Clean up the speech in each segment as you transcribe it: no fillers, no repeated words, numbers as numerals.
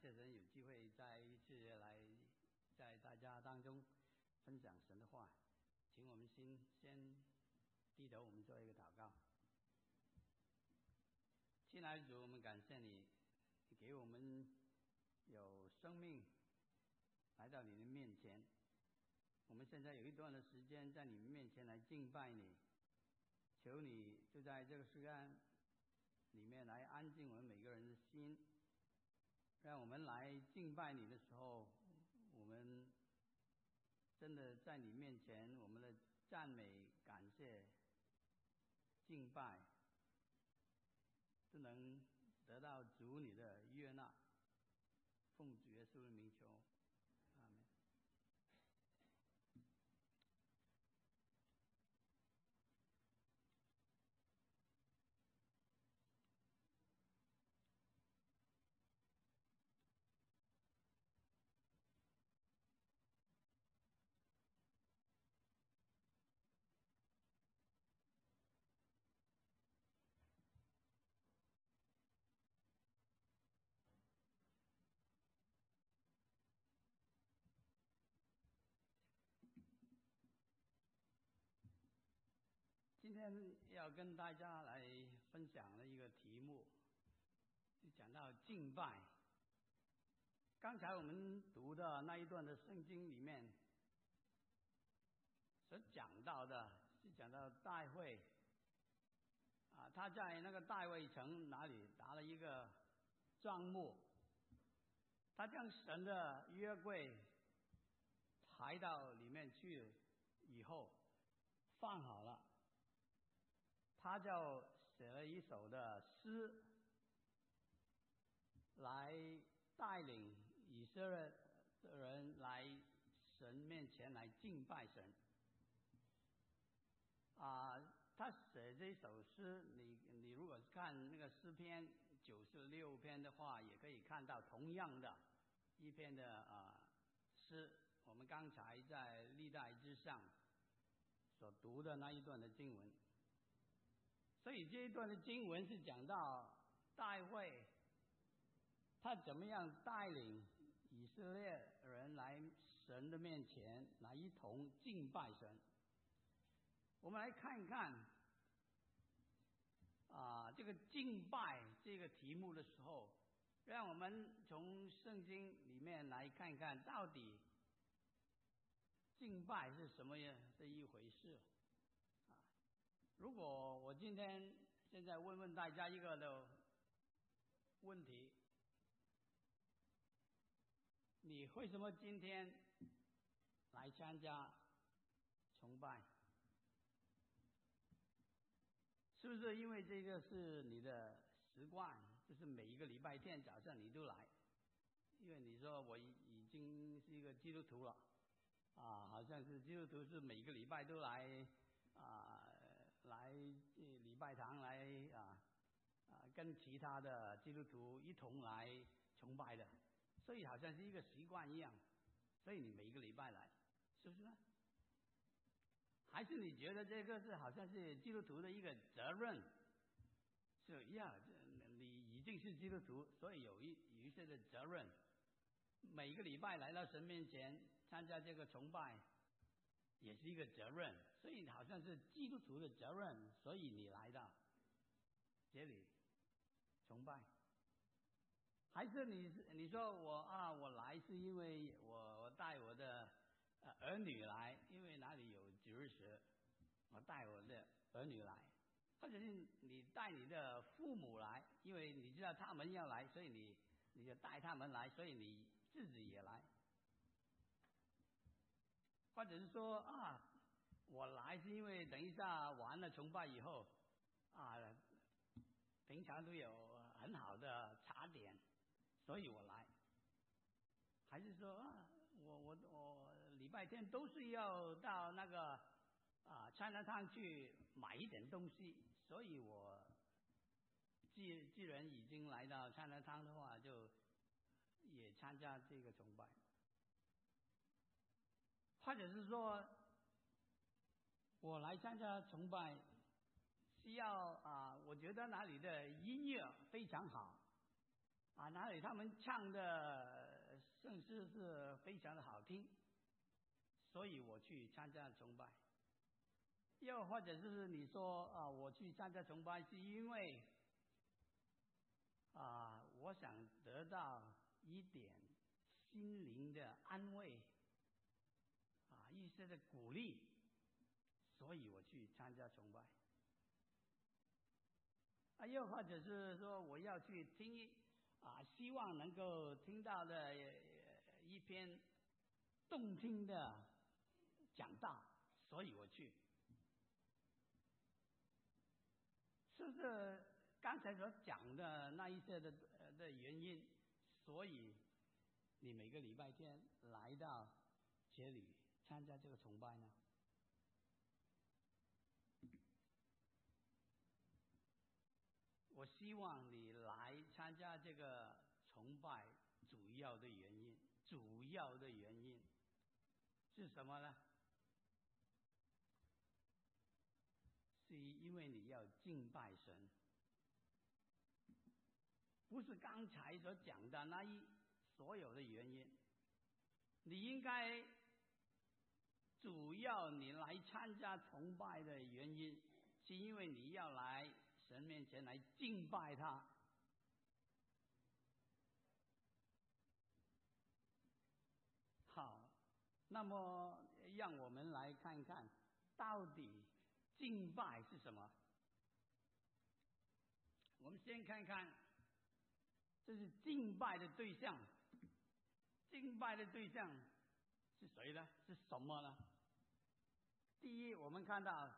谢神有机会再一次来在大家当中分享神的话，请我们先低头，我们做一个祷告。亲爱的主，我们感谢你，你给我们有生命来到你的面前。我们现在有一段的时间在你们面前来敬拜你，求你就在这个时间里面来安静我们每个人的心，让我们来敬拜你的时候，我们真的在你面前，我们的赞美、感谢、敬拜都能得到主你的悦纳。奉主耶稣的名求，阿们。今天要跟大家来分享的一个题目，就讲到敬拜。刚才我们读的那一段的圣经里面所讲到的，是讲到大卫他在那个大卫城那里搭了一个帐幕，他将神的约柜抬到里面去以后放好了，他就写了一首的诗来带领以色列的人来神面前来敬拜神。他写这首诗，你如果看那个诗篇96篇的话，也可以看到同样的一篇的诗，我们刚才在历代之上所读的那一段的经文。所以这一段的经文是讲到大卫他怎么样带领以色列人来神的面前来一同敬拜神。我们来看一看这个敬拜这个题目的时候，让我们从圣经里面来看一看到底敬拜是什么样的一回事。如果我现在问问大家一个的问题，你为什么今天来参加崇拜？是不是因为这个是你的习惯，就是每一个礼拜天早上你都来？因为你说我已经是一个基督徒了好像是基督徒是每个礼拜都来礼拜堂来跟其他的基督徒一同来崇拜的，所以好像是一个习惯一样，所以你每一个礼拜来，是不是呢？还是你觉得这个是好像是基督徒的一个责任？是你已经是基督徒，所以有一些的责任，每个礼拜来到神面前参加这个崇拜也是一个责任，所以好像是基督徒的责任，所以你来到这里崇拜。还是你说我来是因为我带我的儿女来，因为哪里有主日学，我带我的儿女来。或者是你带你的父母来，因为你知道他们要来，所以你就带他们来，所以你自己也来。或者是说我来是因为等一下完了崇拜以后平常都有很好的茶点，所以我来。还是说我礼拜天都是要到那个Chinatown去买一点东西，所以我既然已经来到Chinatown的话，就也参加这个崇拜。或者是说我来参加崇拜需要我觉得哪里的音乐非常好哪里他们唱的圣诗是非常的好听，所以我去参加崇拜。又或者是你说我去参加崇拜是因为我想得到一点心灵的安慰一些的鼓励，所以我去参加崇拜。又或者是说我要去听希望能够听到的一篇动听的讲道，所以我去。是不是刚才所讲的那一些的原因，所以你每个礼拜天来到节里参加这个崇拜呢？我希望你来参加这个崇拜主要的原因是什么呢？是因为你要敬拜神，不是刚才所讲的所有的原因。你应该主要你来参加崇拜的原因，是因为你要来神面前来敬拜他。好，那么让我们来看看到底敬拜是什么。我们先看看这是敬拜的对象，敬拜的对象是谁呢？是什么呢？第一，我们看到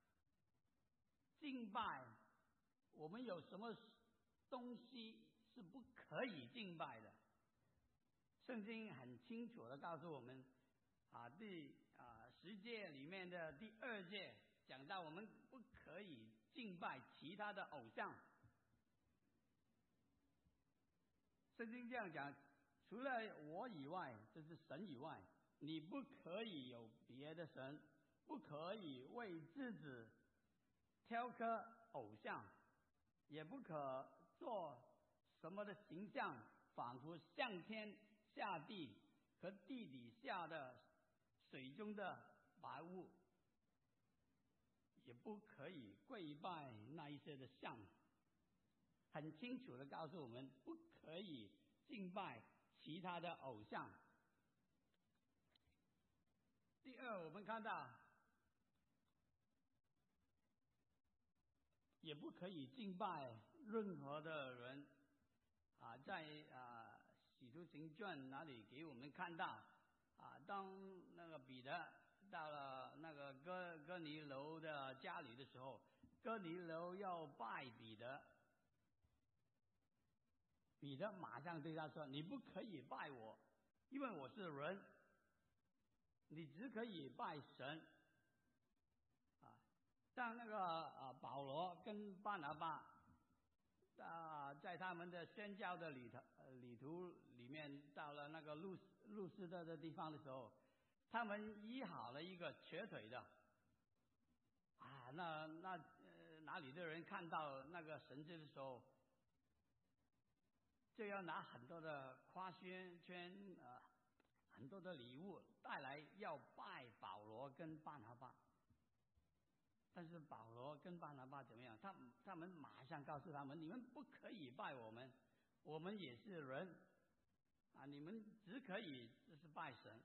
敬拜，我们有什么东西是不可以敬拜的？圣经很清楚的告诉我们第10诫里面的第2诫讲到我们不可以敬拜其他的偶像。圣经这样讲，除了我以外，就是神以外，你不可以有别的神，不可以为自己雕刻偶像，也不可做什么的形象，仿佛上天下地和地底下的水中的白物，也不可以跪拜那一些的像。很清楚的告诉我们，不可以敬拜其他的偶像。第二，我们看到也不可以敬拜任何的人在使徒行传那里给我们看到当那个彼得到了那个哥尼流的家里的时候，哥尼流要拜彼得，彼得马上对他说：“你不可以拜我，因为我是人，你只可以拜神。”像那个保罗跟巴拿巴在他们的宣教的旅途里面，到了那个路斯德的地方的时候，他们医好了一个瘸腿的哪里的人看到那个神迹的时候，就要拿很多的花圈很多的礼物带来，要拜保罗跟巴拿巴。但是保罗跟巴拿巴怎么样？他们马上告诉他们：你们不可以拜我们，我们也是人你们只可以就是拜神。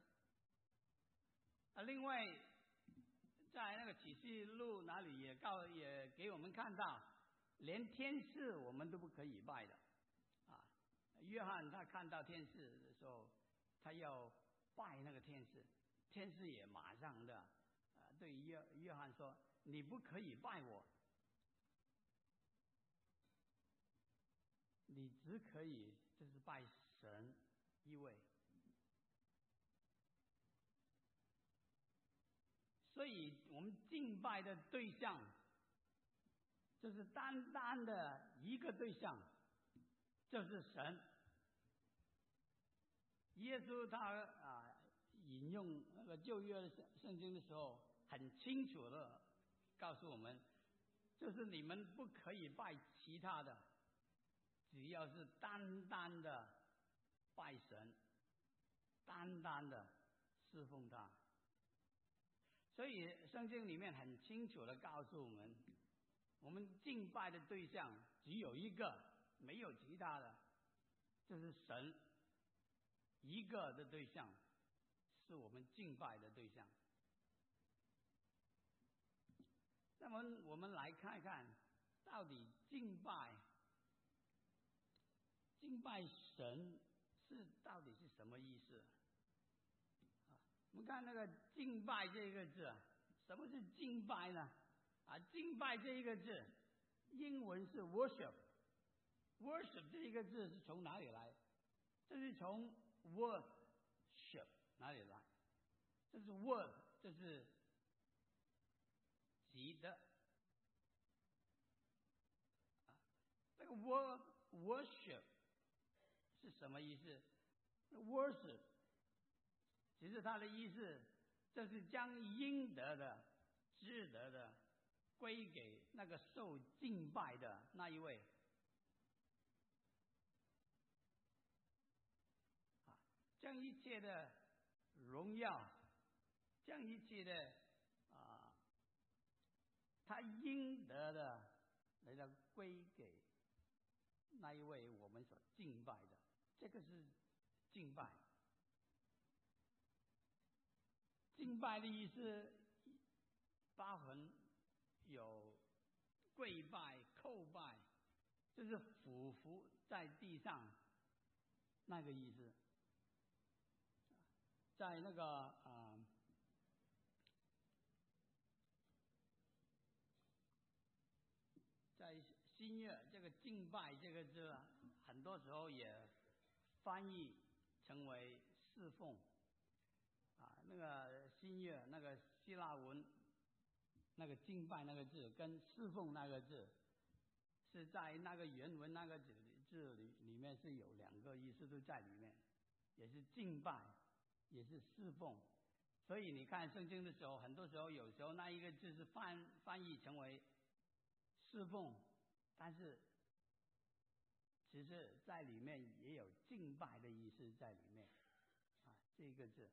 另外，在那个启示录哪里也给我们看到，连天使我们都不可以拜的约翰他看到天使的时候，他要拜那个天使，天使也马上的对约翰说：“你不可以拜我，你只可以就是拜神一位。”所以我们敬拜的对象就是单单的一个对象，就是神。耶稣他引用那个旧约的圣经的时候，很清楚的告诉我们，就是你们不可以拜其他的， 只要是单单的拜神，单单的侍奉他。所以圣经里面很清楚的告诉我们，我们敬拜的对象只有一个，没有其他的，就是神一个的对象，是我们敬拜的对象。那么我们来看看，到底敬拜神到底是什么意思？我们看那个敬拜这个字，什么是敬拜呢？敬拜这一个字，英文是 worship。worship 这一个字是从哪里来？这是从 worship 哪里来？这是 word， 这是集的。这个 worship 是什么意思？ worship 其实它的意思，这是将应得的、值得的归给那个受敬拜的那一位。将一切的荣耀，将一切的他应得的来到归给那一位我们所敬拜的，这个是敬拜。敬拜的意思包含有跪拜、叩拜，就是俯伏在地上那个意思。在那个在新约这个敬拜这个字，很多时候也翻译成为侍奉。那个新约那个希腊文那个敬拜那个字跟侍奉那个字，是在那个原文那个字里面是有两个意思都在里面，也是敬拜，也是侍奉。所以你看圣经的时候，很多时候有时候那一个字是翻译成为侍奉，但是其实在里面也有敬拜的意思在里面。这个字。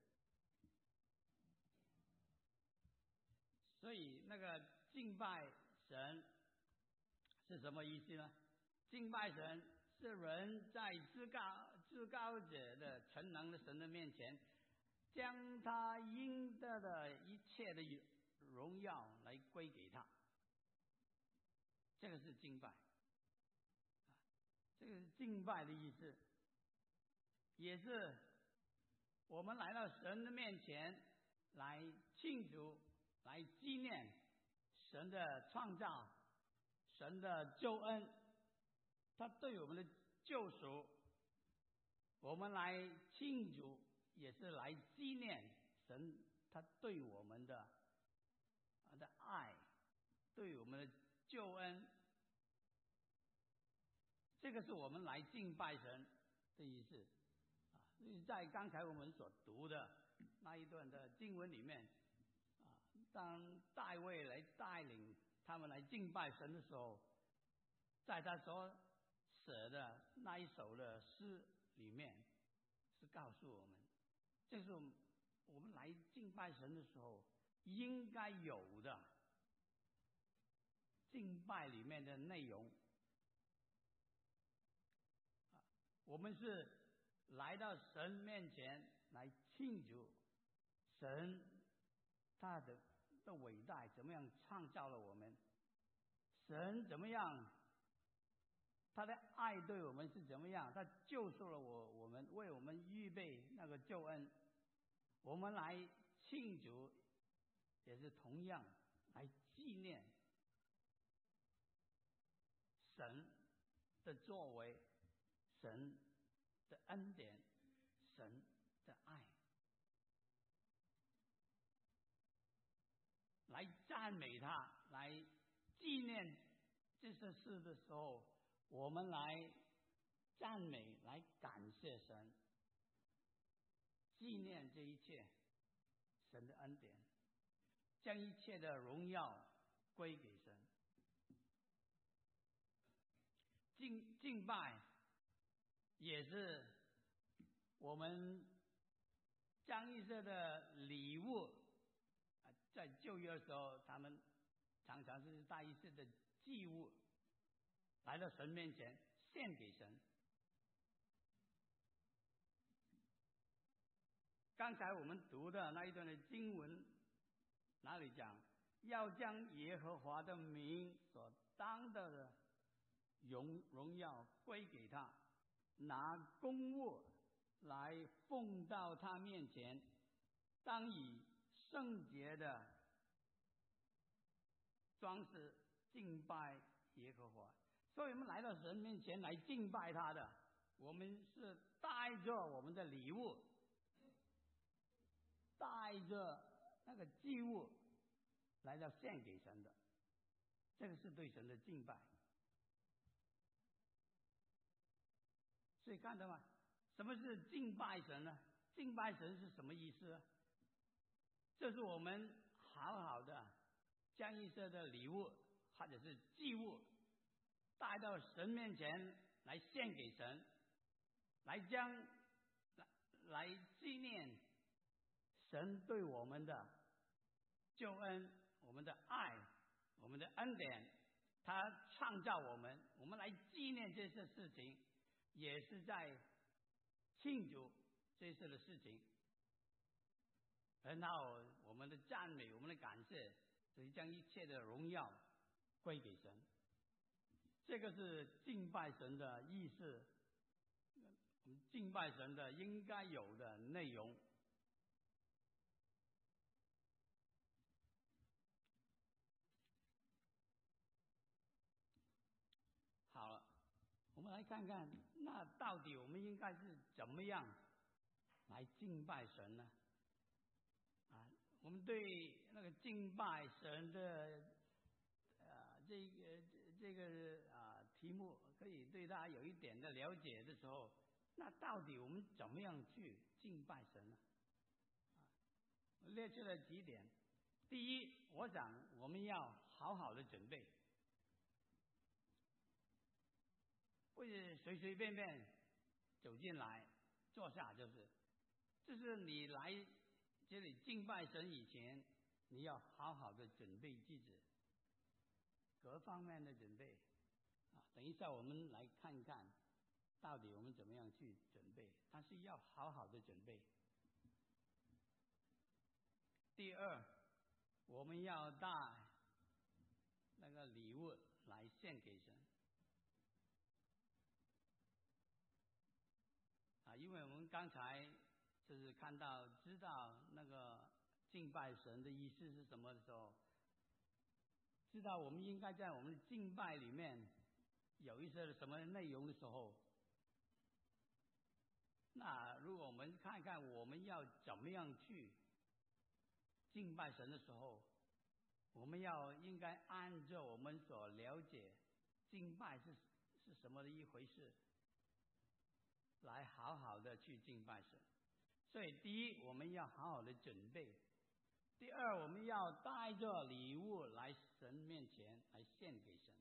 所以那个敬拜神是什么意思呢？敬拜神是人在至高者的全能的神的面前，将他应得的一切的荣耀来归给他，这个是敬拜。这个是敬拜的意思，也是我们来到神的面前来庆祝、来纪念神的创造、神的救恩，他对我们的救赎，我们来庆祝，也是来纪念神他对我们的爱，对我们的救恩。这个是我们来敬拜神的意思。在刚才我们所读的那一段的经文里面，当大卫来带领他们来敬拜神的时候，在他所写的那一首的诗里面，是告诉我们，这是我们来敬拜神的时候应该有的敬拜里面的内容。我们是来到神面前来庆祝神他的伟大，怎么样创造了我们，神怎么样，他的爱对我们是怎么样，他救赎了我们，为我们预备那个救恩。我们来庆祝，也是同样来纪念神的作为，神的恩典，神的爱，来赞美他，来纪念这些事的时候，我们来赞美，来感谢神，纪念这一切神的恩典，将一切的荣耀归给神。 敬拜，也是我们江义社的礼物。在旧约的时候，他们常常是大义社的祭物，来到神面前献给神。刚才我们读的那一段的经文，哪里讲要将耶和华的名所当的荣耀归给他，拿公物来奉到他面前，当以圣洁的装饰敬拜耶和华。所以我们来到神面前来敬拜他的，我们是带着我们的礼物，带着那个祭物来到献给神的，这个是对神的敬拜。所以看到吗？什么是敬拜神呢？敬拜神是什么意思？这是我们好好的将一些的礼物或者是祭物带到神面前来献给神，来纪念神对我们的救恩、我们的爱、我们的恩典，他创造我们，我们来纪念这些事情，也是在庆祝这些的事情。然后我们的赞美、我们的感谢，所以将一切的荣耀归给神。这个是敬拜神的意思，敬拜神的应该有的内容。好了，我们来看看，那到底我们应该是怎么样来敬拜神呢？我们对那个敬拜神的这个题目，可以对他有一点的了解的时候，那到底我们怎么样去敬拜神呢？我列出了几点。第一，我想我们要好好的准备，不是随随便便走进来坐下，就是你来这里敬拜神以前，你要好好的准备自己，各方面的准备。等一下我们来看看，到底我们怎么样去准备，但是要好好的准备。第二，我们要带那个礼物来献给神。因为我们刚才就是知道那个敬拜神的意思是什么的时候，知道我们应该在我们的敬拜里面有一些什么内容的时候，那如果我们看看我们要怎么样去敬拜神的时候，我们应该按照我们所了解敬拜是什么的一回事，来好好的去敬拜神。所以第一，我们要好好的准备；第二，我们要带着礼物来神面前来献给神；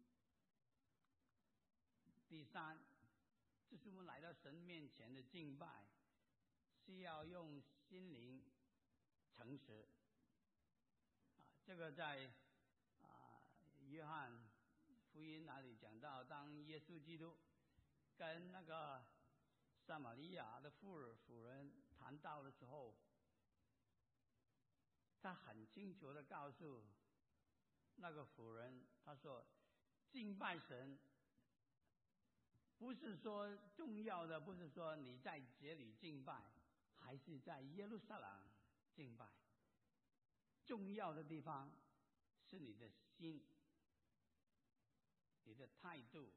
第三，就是我们来到神面前的敬拜，是要用心灵诚实。这个在约翰福音那里讲到，当耶稣基督跟那个撒玛利亚的妇人谈到的时候，他很清楚的告诉那个妇人，他说敬拜神不是说重要的，不是说你在这里敬拜还是在耶路撒冷敬拜，重要的地方是你的心，你的态度，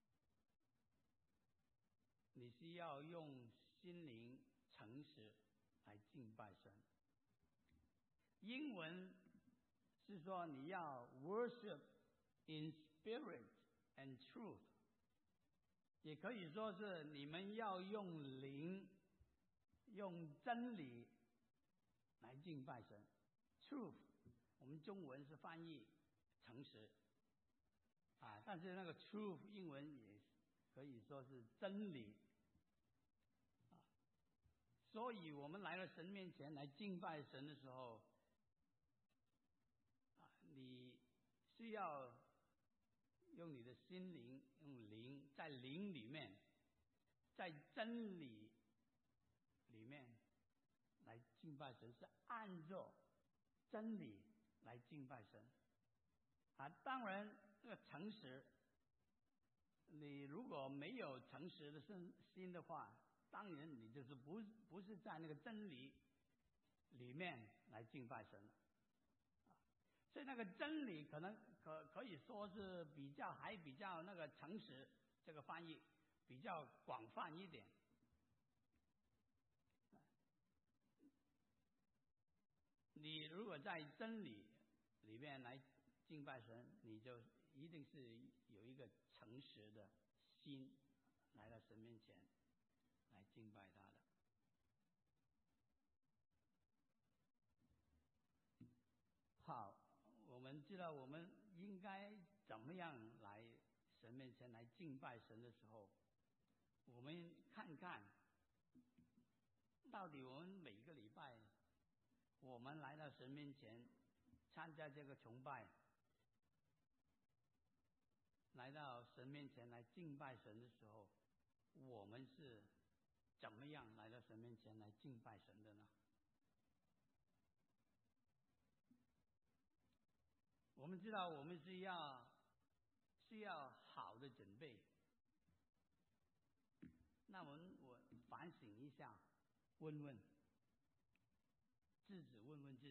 你是要用心灵诚实来敬拜神。英文是说你要 worship in spirit and truth， 也可以说是你们要用灵、用真理来敬拜神。truth 我们中文是翻译诚实，但是那个 truth 英文也可以说是真理啊。所以我们来到神面前来敬拜神的时候啊，你需要用你的心灵，用灵，在灵里面，在真理里面来敬拜神，是按照真理来敬拜神啊。当然，这个诚实，你如果没有诚实的心的话，当然你就是不是在那个真理里面来敬拜神了。所以那个真理可以说是还比较那个诚实，这个翻译比较广泛一点。你如果在真理里面来敬拜神，你就一定是有一个诚实的心来到神面前来敬拜他的。好，我们知道我们应该怎么样来神面前来敬拜神的时候，我们看看到底我们每个礼拜我们来到神面前参加这个崇拜，来到神面前来敬拜神的时候，我们是怎么样来到神面前来敬拜神的呢？我们知道我们需要好的准备。那我反省一下，问问自己，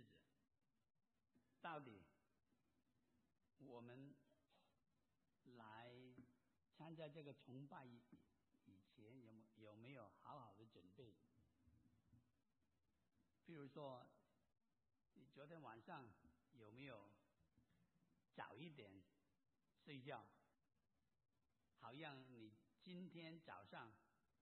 到底我们来参加这个崇拜以前有没有好好的准备？譬如说，你昨天晚上有没有早一点睡觉，好让你今天早上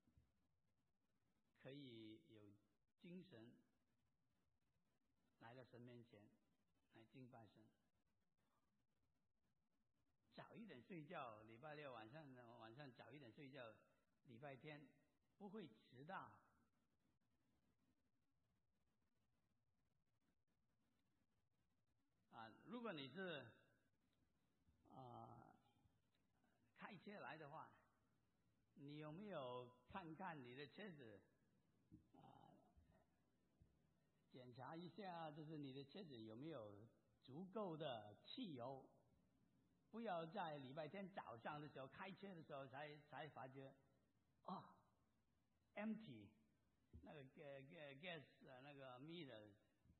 可以有精神来到神面前来敬拜神。早一点睡觉，礼拜六晚上早一点睡觉，礼拜天不会迟到。如果你是开车来的话，你有没有看看你的车子检查一下，就是你的车子有没有足够的汽油？不要在礼拜天早上的时候开车的时候才发觉empty， 那个 gas 那个 meter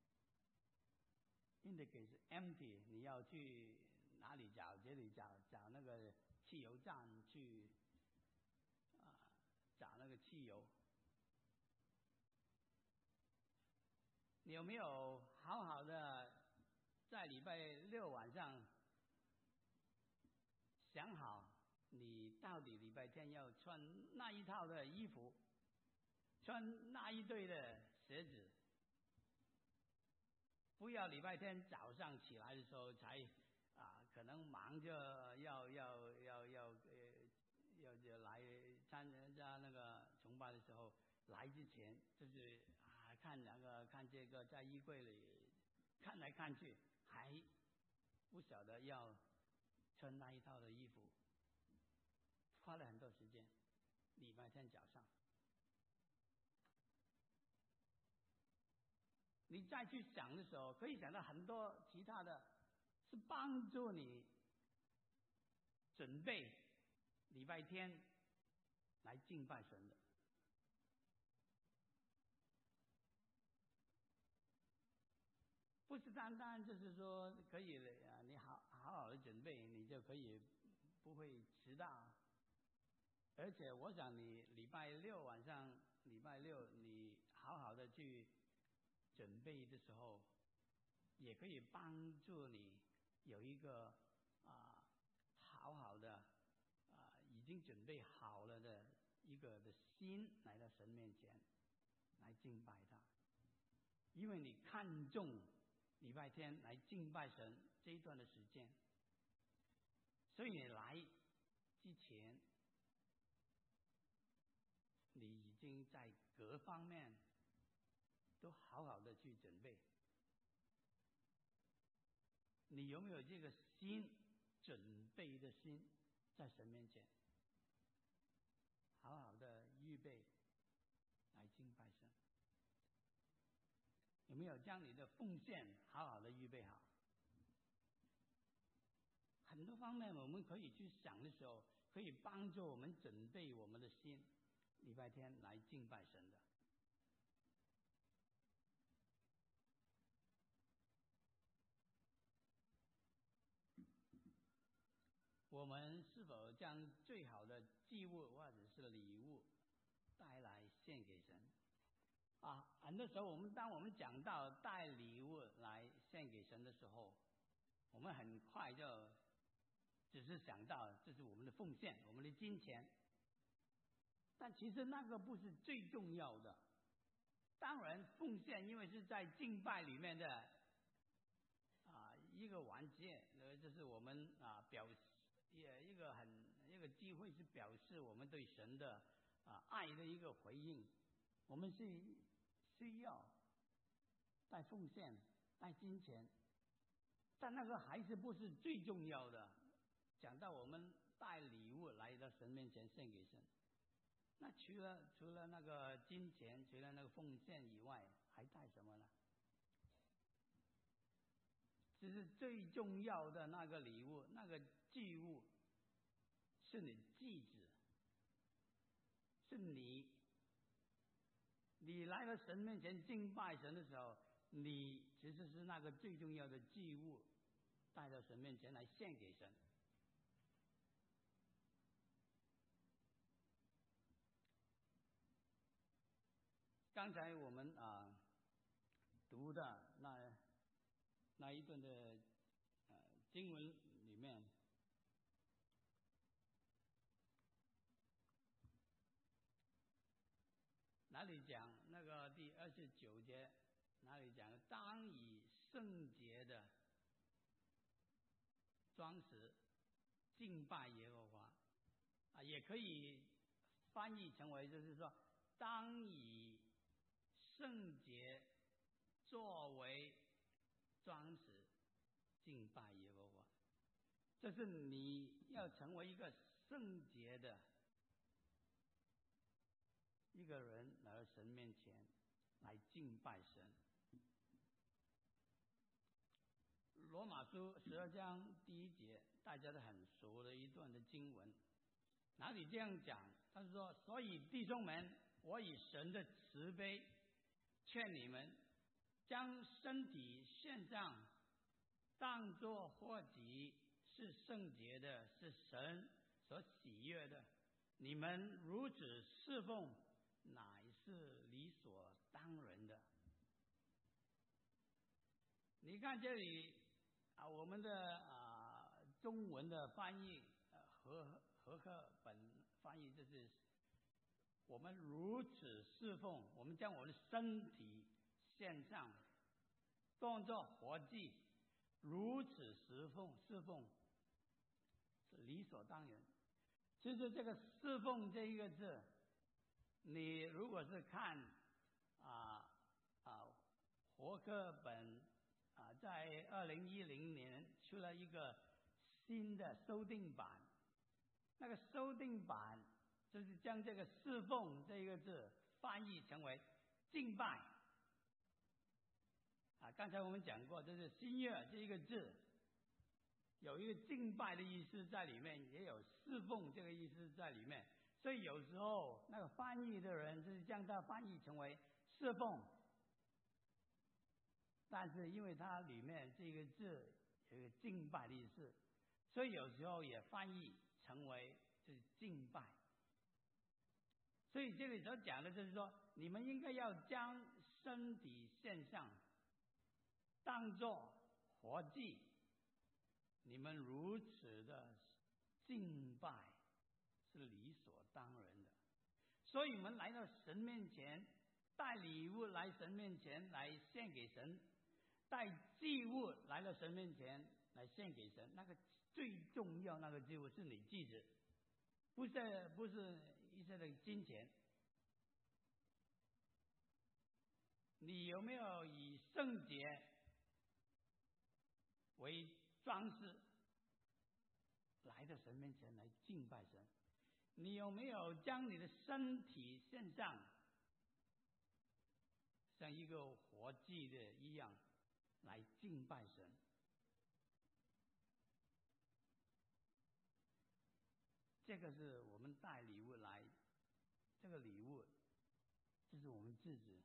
indicate empty， 你要去哪里找？这里找那个汽油站去找那个汽油。你有没有好好的在礼拜六晚上想好，你到底礼拜天要穿那一套的衣服，穿那一对的鞋子？不要礼拜天早上起来的时候才可能忙着要来参加那个崇拜的时候，来之前就是看这个在衣柜里看来看去，还不晓得要穿那一套的衣服，花了很多时间。礼拜天早上，你再去想的时候，可以想到很多其他的，是帮助你准备礼拜天来敬拜神的。不是单单就是说可以你好好的准备，你就可以不会迟到。而且我想你礼拜六晚上，礼拜六你好好的去准备的时候，也可以帮助你有一个好好的已经准备好了的一个的心来到神面前来敬拜他。因为你看重礼拜天来敬拜神这一段的时间，所以你来之前经在各方面都好好的去准备。你有没有这个心，准备的心，在神面前好好的预备来敬拜神？有没有将你的奉献好好的预备好？很多方面我们可以去想的时候，可以帮助我们准备我们的心，礼拜天来敬拜神的。我们是否将最好的祭物或者是礼物带来献给神？很多时候当我们讲到带礼物来献给神的时候，我们很快就只是想到这是我们的奉献，我们的金钱。但其实那个不是最重要的。当然奉献因为是在敬拜里面的一个环节，就是我们一个机会，是表示我们对神的爱的一个回应。我们是需要带奉献、带金钱，但那个还是不是最重要的。讲到我们带礼物来到神面前献给神，那除了那个金钱，除了那个奉献以外，还带什么呢？这是最重要的那个礼物，那个祭物，是你祭子，是你来到神面前敬拜神的时候，你其实是那个最重要的祭物，带到神面前来献给神。刚才我们读的那一段的经文里面，哪里讲那个第29节，哪里讲当以圣洁的装饰敬拜耶和华，也可以翻译成为就是说，当以圣洁作为装饰敬拜耶和华。这是你要成为一个圣洁的一个人，来到神面前来敬拜神。罗马书12章1节，大家都很熟的一段的经文，哪里这样讲？他说：所以弟兄们，我以神的慈悲劝你们，将身体献上，当作活祭，是圣洁的，是神所喜悦的。你们如此侍奉，乃是理所当然的。你看这里我们的中文的翻译和合本翻译，就是我们如此侍奉，我们将我们的身体献上，当作活祭，如此侍奉是理所当然。其实这个侍奉这一个字，你如果是看和合本在2010年出了一个新的修订版，那个修订版就是将这个侍奉这一个字翻译成为敬拜。刚才我们讲过，就是新约这一个字有一个敬拜的意思在里面，也有侍奉这个意思在里面，所以有时候那个翻译的人就是将它翻译成为侍奉，但是因为它里面这个字有一个敬拜的意思，所以有时候也翻译成为就是敬拜。所以这里所讲的就是说，你们应该要将身体献上，当作活祭，你们如此的敬拜是理所当然的。所以我们来到神面前，带礼物来神面前来献给神，带祭物来到神面前来献给神，那个最重要那个祭物是你祭子，不是一些的金钱。 你有没有以圣洁为装饰来到神面前来敬拜神？你有没有将你的身体献上，像一个活祭的一样来敬拜神？这个是我们带礼物来，这个礼物就是我们自己，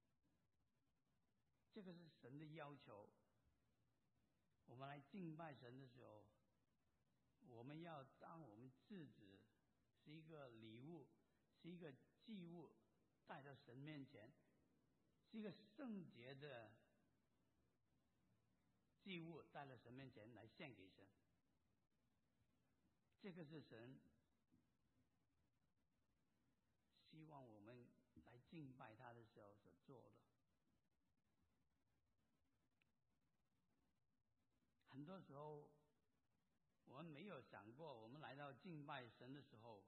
这个是神的要求。我们来敬拜神的时候，我们要当我们自己是一个礼物，是一个祭物，带到神面前，是一个圣洁的祭物，带到神面前来献给神。这个是神希望我们来敬拜他的时候所做的。很多时候我们没有想过，我们来到敬拜神的时候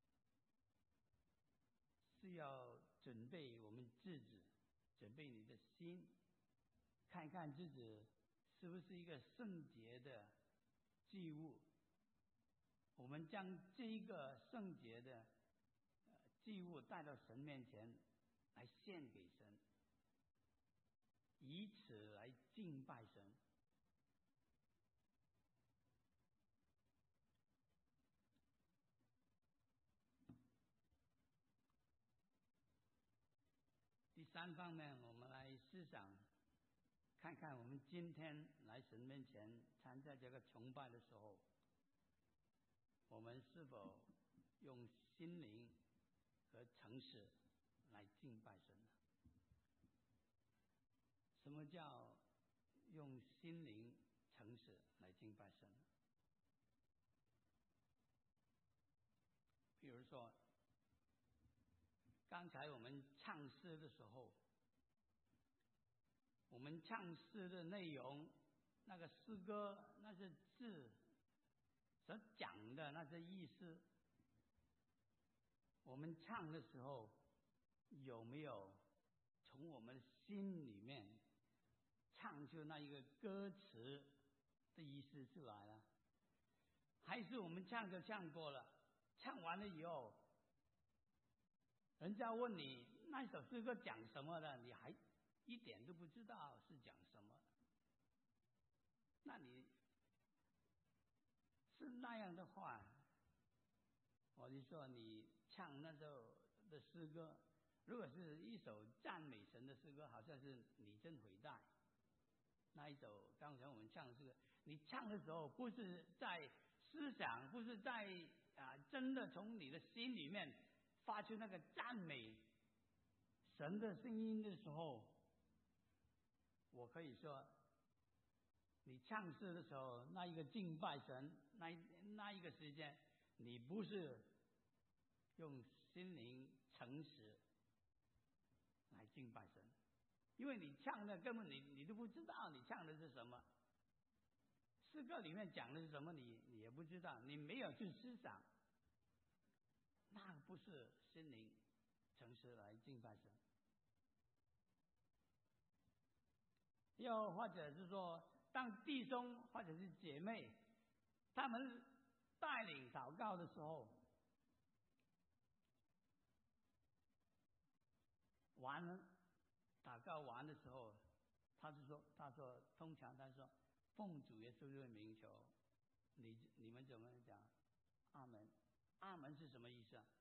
是要准备我们自己，准备你的心，看看自己是不是一个圣洁的祭物。我们将这一个圣洁的祭物带到神面前来献给神，以此来敬拜神。第三方面，我们来思想看看我们今天来神面前参加这个崇拜的时候，我们是否用心灵和诚实来敬拜神呢？什么叫用心灵诚实来敬拜神呢？比如说刚才我们唱诗的时候，我们唱诗的内容，那个诗歌那些字所讲的那些意思，我们唱的时候有没有从我们心里面唱出那一个歌词的意思出来了？还是我们唱就唱过了，唱完了以后人家问你那首诗歌讲什么的，你还一点都不知道是讲什么？那你是那样的话，我就说你唱那首的诗歌，如果是一首赞美神的诗歌，好像是你真伟大。那一首刚才我们唱的诗歌，你唱的时候不是在思想，不是在真的从你的心里面发出那个赞美神的声音的时候，我可以说你唱诗的时候，那一个敬拜神，那一个时间，你不是用心灵诚实来敬拜神，因为你唱的根本你都不知道你唱的是什么，诗歌里面讲的是什么，你也不知道，你没有去思想，那不是心灵诚实来敬拜神。又或者是说，当弟兄或者是姐妹他们带领祷告的时候，祷告完的时候，他说通常他说奉主耶稣的名求，你们怎么讲？阿门。阿门是什么意思啊？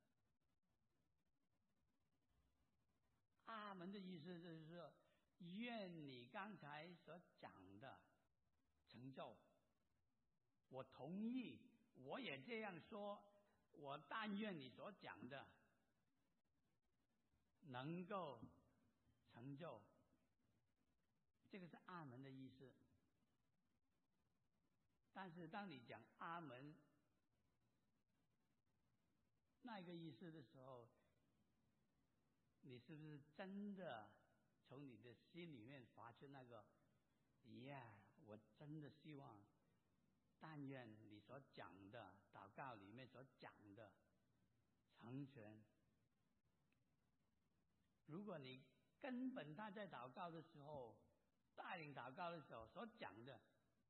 阿门的意思就是说，愿你刚才所讲的成就。我同意，我也这样说，我但愿你所讲的能够成就。这个是阿门的意思。但是当你讲阿门那个意思的时候，你是不是真的从你的心里面发出那个我真的希望但愿你所讲的祷告里面所讲的成全。如果你根本他在祷告的时候，带领祷告的时候所讲的，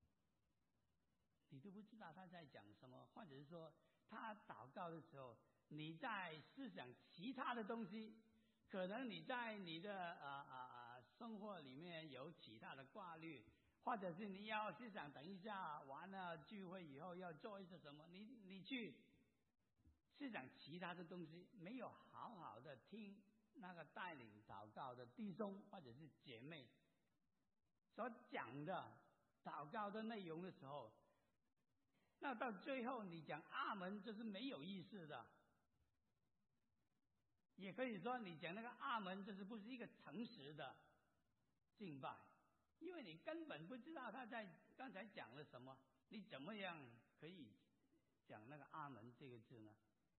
你都不知道他在讲什么，或者是说他祷告的时候，你在思想其他的东西，可能你在你的生活里面有其他的挂虑，或者是你要思想等一下完了聚会以后要做一些什么，你去思想其他的东西，没有好好的听那个带领祷告的弟兄或者是姐妹所讲的祷告的内容的时候，那到最后你讲阿门就是没有意思的，也可以说你讲那个阿门就是不是一个诚实的敬拜，因为你根本不知道他在刚才讲了什么，你怎么样可以讲那个阿门这个字呢？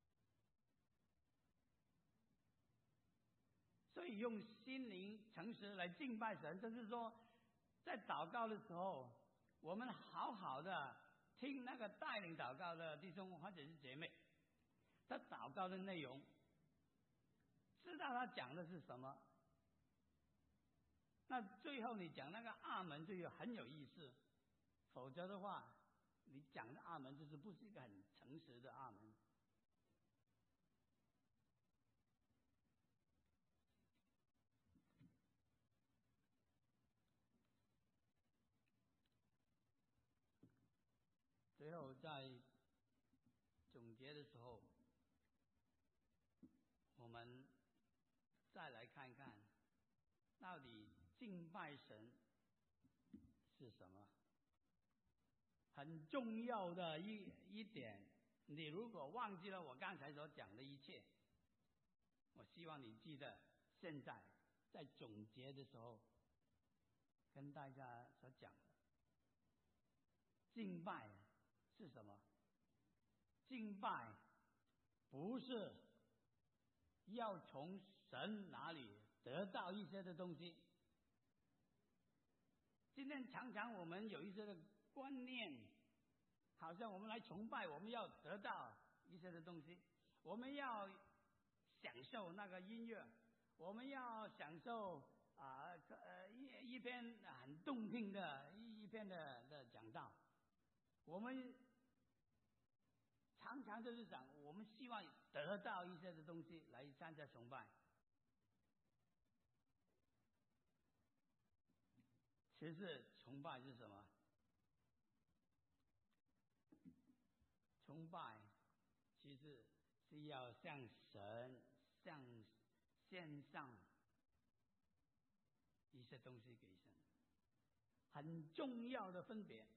所以用心灵诚实来敬拜神，就是说在祷告的时候，我们好好的听那个带领祷告的弟兄或者是姐妹，他祷告的内容，知道他讲的是什么，那最后你讲那个阿门就很有意思，否则的话，你讲的阿门就是不是一个很诚实的阿门。最后在总结的时候，我们再来看看到底敬拜神是什么。很重要的一点，你如果忘记了我刚才所讲的一切，我希望你记得现在在总结的时候跟大家所讲的敬拜是什么。敬拜不是要从神那里得到一些的东西。今天常常我们有一些的观念，好像我们来崇拜，我们要得到一些的东西，我们要享受那个音乐，我们要享受一篇很动听的一篇的讲道，我们常常就是想，我们希望得到一些的东西来参加崇拜。其实崇拜是什么？崇拜其实是要向神献上一些东西给神，很重要的分别。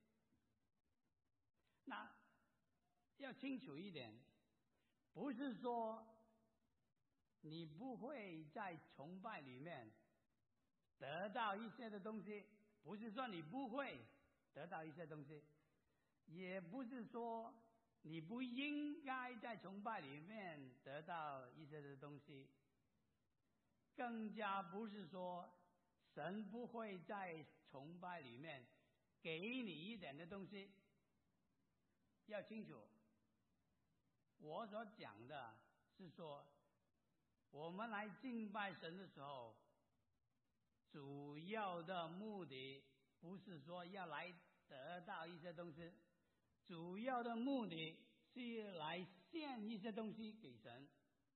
那要清楚一点，不是说你不会在崇拜里面得到一些的东西，不是说你不会得到一些东西，也不是说你不应该在崇拜里面得到一些的东西，更加不是说神不会在崇拜里面给你一点的东西。要清楚，我所讲的是说，我们来敬拜神的时候，主要的目的不是说要来得到一些东西，主要的目的是来献一些东西给神。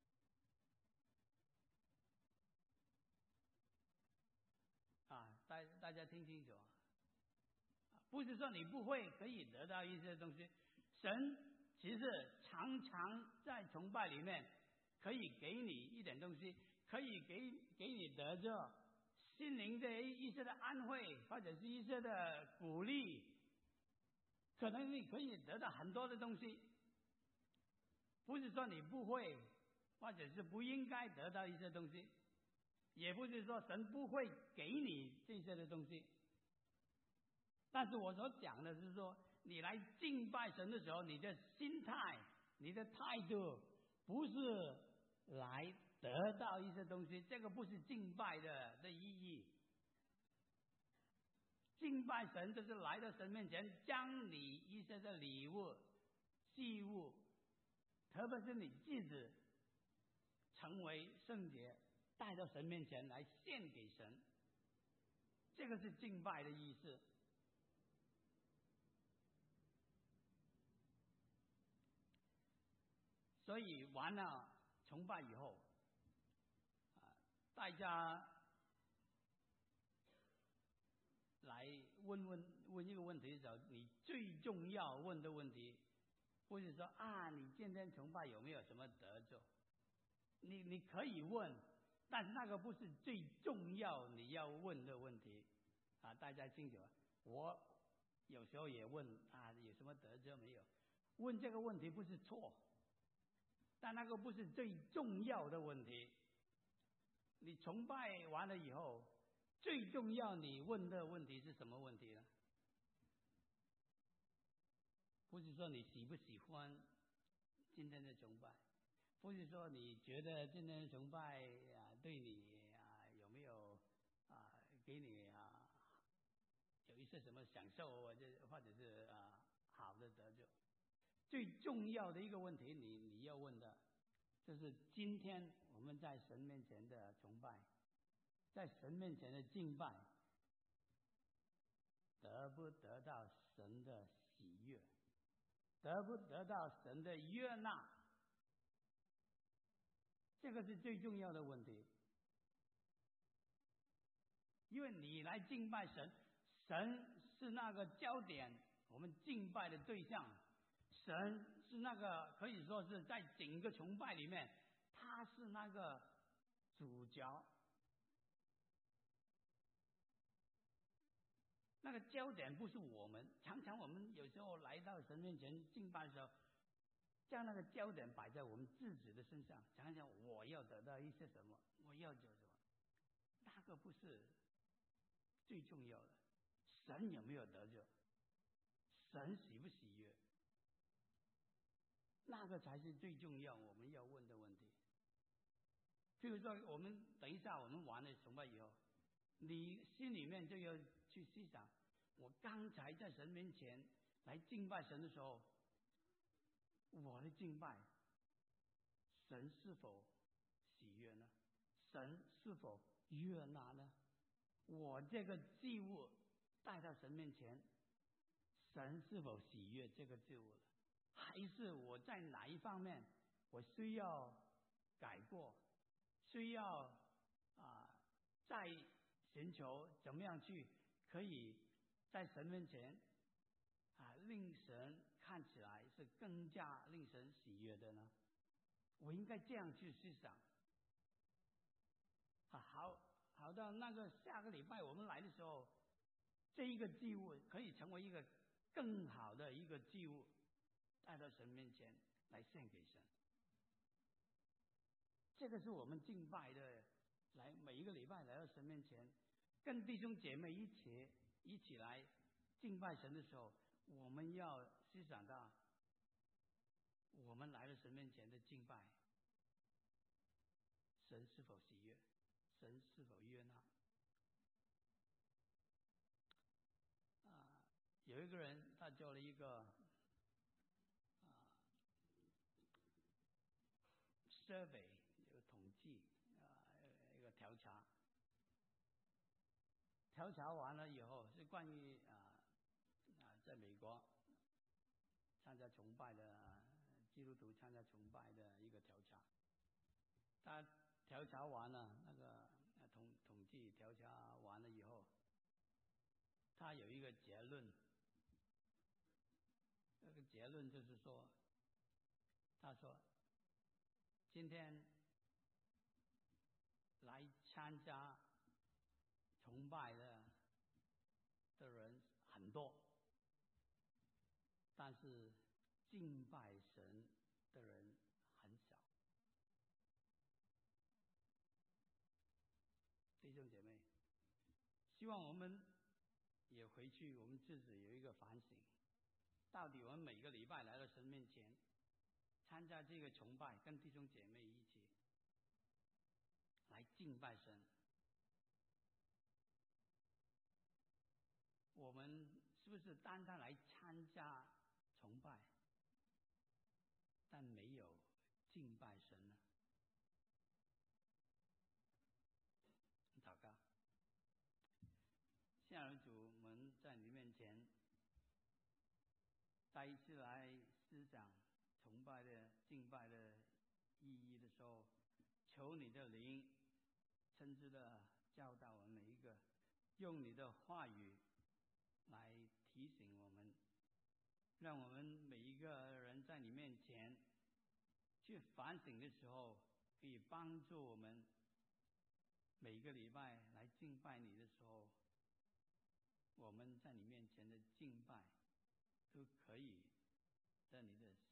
大家听清楚，不是说你不会可以得到一些东西，神其实常常在崇拜里面可以给你一点东西，可以给你得着心灵的一些的安慰，或者是一些的鼓励，可能你可以得到很多的东西。不是说你不会，或者是不应该得到一些东西，也不是说神不会给你这些的东西。但是我所讲的是说，你来敬拜神的时候，你的心态、你的态度，不是来得到一些东西，这个不是敬拜的意义。敬拜神就是来到神面前，将你一些的礼物、祭物，特别是你自己成为圣洁， 带到神面前来献给神，这个是敬拜的意思。所以完了崇拜以后，大家来问一个问题的时候，你最重要问的问题，不是说啊你今天崇拜有没有什么得着？你可以问，但是那个不是最重要你要问的问题啊！大家清楚吗？我有时候也问啊，有什么得着没有？问这个问题不是错，但那个不是最重要的问题。你崇拜完了以后，最重要你问的问题是什么问题呢？不是说你喜不喜欢今天的崇拜，不是说你觉得今天的崇拜对你有没有给你有一些什么享受，或者是好的得救。最重要的一个问题你要问的，就是今天我们在神面前的崇拜，在神面前的敬拜，得不得到神的喜悦，得不得到神的悦纳，这个是最重要的问题。因为你来敬拜神，神是那个焦点，我们敬拜的对象，神是那个可以说是在整个崇拜里面，他是那个主角，那个焦点不是我们。常常我们有时候来到神面前敬拜的时候，将那个焦点摆在我们自己的身上，想想我要得到一些什么，我要做什么，那个不是最重要的。神有没有得救？神喜不喜悦？那个才是最重要我们要问的问题。譬如说，我们等一下我们完了崇拜以后，你心里面就要去思想，我刚才在神面前来敬拜神的时候，我的敬拜，神是否喜悦呢？神是否悦纳呢？我这个祭物带到神面前，神是否喜悦这个祭物了？还是我在哪一方面我需要改过，需要再寻求怎么样去可以在神面前令神看起来是更加令神喜悦的呢？我应该这样去思想。好到那个下个礼拜我们来的时候，这一个祭物可以成为一个更好的一个祭物，带到神面前来献给神。这个是我们敬拜的，来每一个礼拜来到神面前，跟弟兄姐妹一起来敬拜神的时候，我们要思想到，我们来到神面前的敬拜，神是否喜悦，神是否悦纳？有一个人他做了一个survey， 一个统计一个调查。调查完了以后，是关于在美国参加崇拜的基督徒参加崇拜的一个调查。他调查完了，那个统计调查完了以后，他有一个结论。这个结论就是说，他说，今天来参加崇拜的人很多，但是敬拜神的人很少。弟兄姐妹，希望我们也回去，我们自己有一个反省，到底我们每个礼拜来到神面前参加这个崇拜，跟弟兄姐妹一起来敬拜神，我们是不是单单来参加崇拜，但没有敬拜神呢？ 一次来思想崇拜的敬拜的意义的时候，求你的灵亲自的教导我们每一个，用你的话语来提醒我们，让我们每一个人在你面前去反省的时候，可以帮助我们每一个礼拜来敬拜你的时候，我们在你面前的敬拜都可以在你的